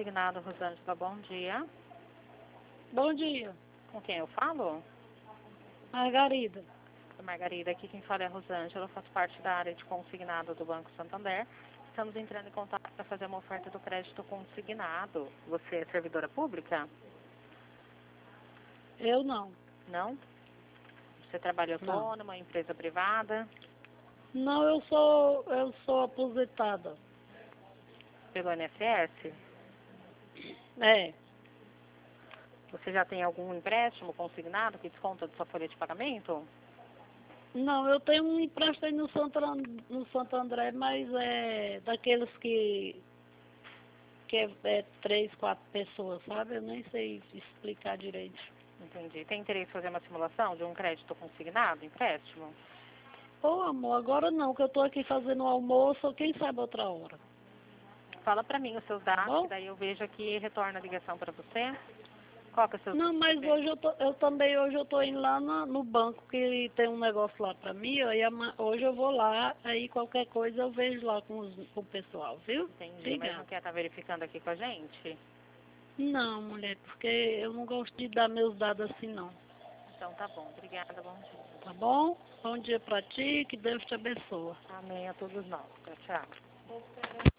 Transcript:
Consignado, Rosângela, bom dia. Bom dia, Com quem eu falo? Margarida. Margarida, aqui quem fala é a Rosângela, eu faço parte da área de consignado do Banco Santander. Estamos entrando em contato para fazer uma oferta do crédito consignado. Você é servidora pública? Eu não. Não? Você trabalha Não. autônoma, empresa privada? Não, eu sou aposentada. Pelo INSS? É. Você já tem algum empréstimo consignado que desconta de sua folha de pagamento? Não, eu tenho um empréstimo aí no Santo André, mas é daqueles que é 3, 4 pessoas, sabe? Eu nem sei explicar direito. Entendi. Tem interesse em fazer uma simulação de um crédito consignado, empréstimo? Ô, amor, agora não, que eu tô aqui fazendo o almoço, ou quem sabe outra hora. Fala para mim os seus Tá dados, que bom? daí eu vejo aqui e retorno a ligação para você. Qual que é o seu Não, mas CPF? hoje eu tô indo lá no banco que tem um negócio lá pra mim, aí hoje eu vou lá, aí qualquer coisa eu vejo lá com o pessoal, viu? Entendi, mas não Obrigada. quer estar verificando aqui com a gente? Não, mulher, porque eu não gosto de dar meus dados assim não. Então tá bom. Obrigada, bom dia. Tá bom? Bom dia pra ti, que Deus te abençoe. Amém a todos nós. Tchau, tchau.